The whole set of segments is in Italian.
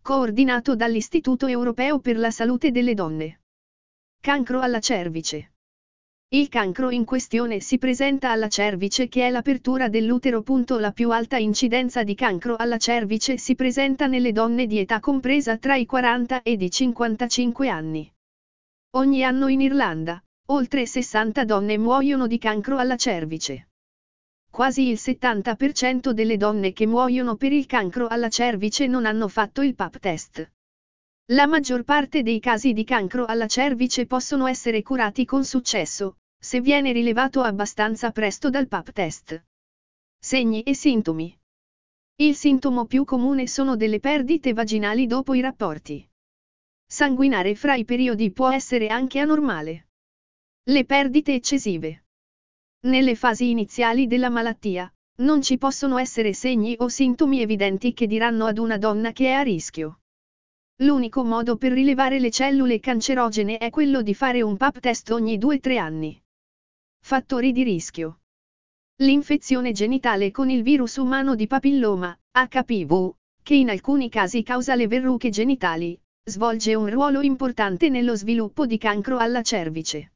Coordinato dall'Istituto Europeo per la Salute delle Donne. Cancro alla cervice. Il cancro in questione si presenta alla cervice, che è l'apertura dell'utero. La più alta incidenza di cancro alla cervice si presenta nelle donne di età compresa tra i 40 ed i 55 anni. Ogni anno in Irlanda, oltre 60 donne muoiono di cancro alla cervice. Quasi il 70% delle donne che muoiono per il cancro alla cervice non hanno fatto il Pap test. La maggior parte dei casi di cancro alla cervice possono essere curati con successo, se viene rilevato abbastanza presto dal Pap test. Segni e sintomi. Il sintomo più comune sono delle perdite vaginali dopo i rapporti. Sanguinare fra i periodi può essere anche anormale. Le perdite eccessive. Nelle fasi iniziali della malattia, non ci possono essere segni o sintomi evidenti che diranno ad una donna che è a rischio. L'unico modo per rilevare le cellule cancerogene è quello di fare un Pap test ogni 2-3 anni. Fattori di rischio. L'infezione genitale con il virus umano di papilloma, HPV, che in alcuni casi causa le verruche genitali, svolge un ruolo importante nello sviluppo di cancro alla cervice.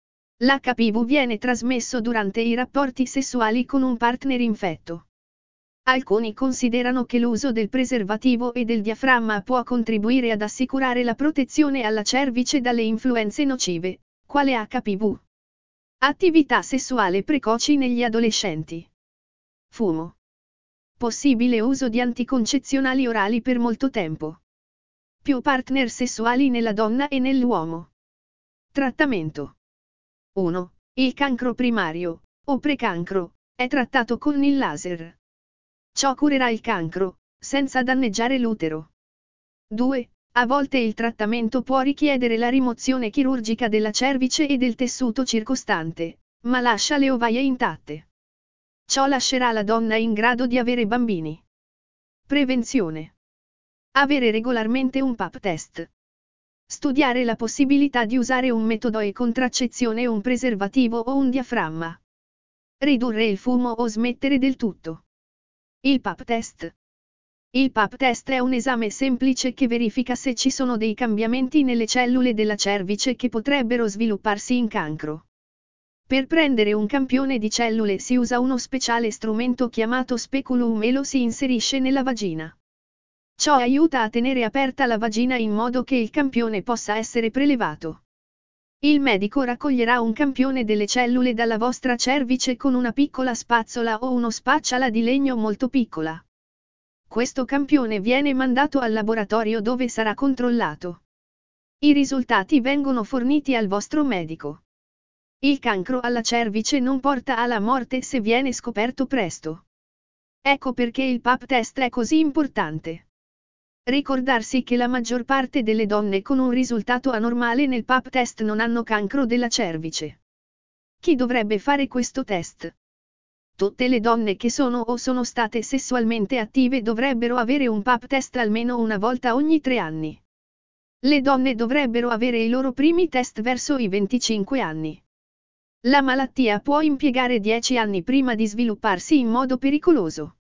L'HPV viene trasmesso durante i rapporti sessuali con un partner infetto. Alcuni considerano che l'uso del preservativo e del diaframma può contribuire ad assicurare la protezione alla cervice dalle influenze nocive, quale HPV. Attività sessuale precoci negli adolescenti. Fumo. Possibile uso di anticoncezionali orali per molto tempo. Più partner sessuali nella donna e nell'uomo. Trattamento. 1. Il cancro primario, o precancro, è trattato con il laser. Ciò curerà il cancro, senza danneggiare l'utero. 2. A volte il trattamento può richiedere la rimozione chirurgica della cervice e del tessuto circostante, ma lascia le ovaie intatte. Ciò lascerà la donna in grado di avere bambini. Prevenzione. Avere regolarmente un Pap test. Studiare la possibilità di usare un metodo e contraccezione, un preservativo o un diaframma. Ridurre il fumo o smettere del tutto. Il Pap test. Il Pap test è un esame semplice che verifica se ci sono dei cambiamenti nelle cellule della cervice che potrebbero svilupparsi in cancro. Per prendere un campione di cellule si usa uno speciale strumento chiamato speculum e lo si inserisce nella vagina. Ciò aiuta a tenere aperta la vagina in modo che il campione possa essere prelevato. Il medico raccoglierà un campione delle cellule dalla vostra cervice con una piccola spazzola o uno spacciala di legno molto piccola. Questo campione viene mandato al laboratorio dove sarà controllato. I risultati vengono forniti al vostro medico. Il cancro alla cervice non porta alla morte se viene scoperto presto. Ecco perché il Pap test è così importante. Ricordarsi che la maggior parte delle donne con un risultato anormale nel Pap test non hanno cancro della cervice. Chi dovrebbe fare questo test? Tutte le donne che sono o sono state sessualmente attive dovrebbero avere un Pap test almeno una volta ogni 3 anni. Le donne dovrebbero avere i loro primi test verso i 25 anni. La malattia può impiegare 10 anni prima di svilupparsi in modo pericoloso.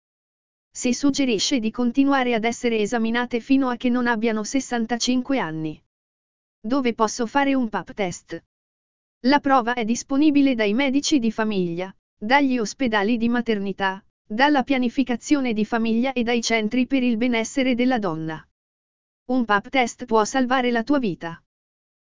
Si suggerisce di continuare ad essere esaminate fino a che non abbiano 65 anni. Dove posso fare un Pap test? La prova è disponibile dai medici di famiglia, dagli ospedali di maternità, dalla pianificazione di famiglia e dai centri per il benessere della donna. Un Pap test può salvare la tua vita.